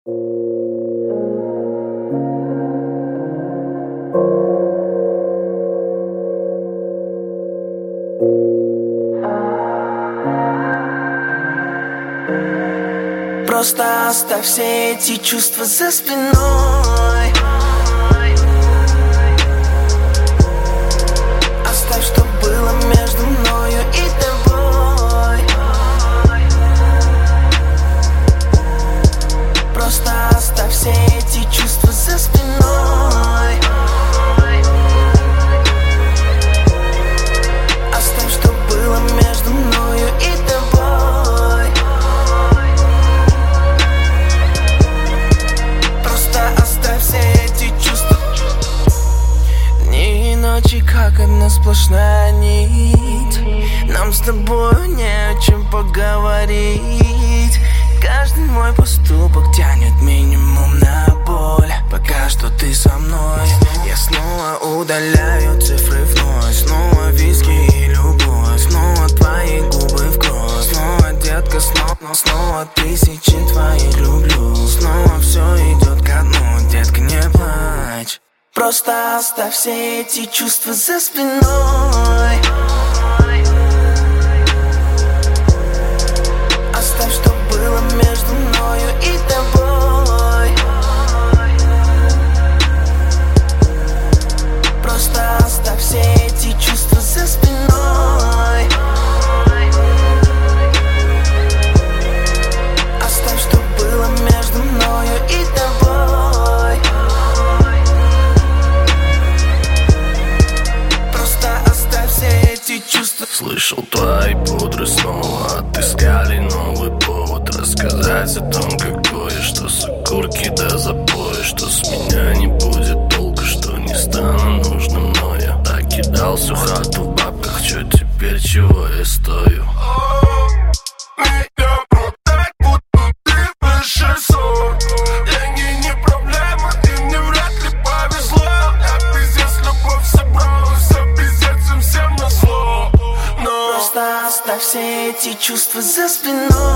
Просто оставь все эти чувства за спиной. Оставь, что было между мною и тобой. Просто оставь все эти чувства за спиной. Оставь, что было между мною и тобой. Просто оставь все эти чувства. Дни и ночи, как одна сплошная нить. Нам с тобой не о чем поговорить. Каждый мой поступок тянет минимум на боль. Пока что ты со мной. Я снова удаляю цифры вновь. Снова виски и любовь. Снова твои губы в кровь. Снова, детка, снова тысячи твоих люблю. Снова все идет ко дну, детка, не плачь. Просто оставь все эти чувства за спиной. Оставь, что было между мною и тобой. Просто оставь все эти чувства за спиной. Оставь, что было между мною и тобой. Просто оставь все эти чувства. Слышал, твои пудры снова отыскали новый повод рассказать о том, какое, что с окурки до запоя, что с меня не будет толка, что не стану нужным, но я так кидал всю хату в бабках, чё теперь, чего я стою? Меня продать, будто ты высший сорт. Деньги не проблема, и мне вряд ли повезло. Я пиздец, любовь собралась, а пиздец им всем назло. Просто оставь все эти чувства за спиной.